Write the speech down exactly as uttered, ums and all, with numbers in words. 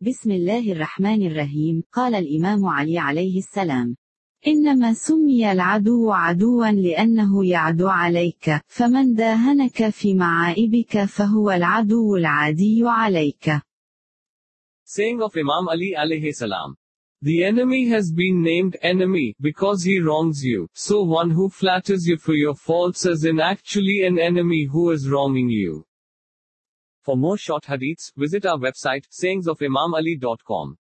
بسم الله الرحمن الرحيم. قال الإمام علي عليه السلام: إنما سمي العدو عدوا لأنه يعدو عليك، فمن داهنك في معائبك فهو العدو العادي عليك. Saying of Imam Ali alayhi salam: The enemy has been named enemy because he wrongs you, so one who flatters you for your faults is in actually an enemy who is wronging you. For more short hadiths, visit our website sayings of imam ali dot com.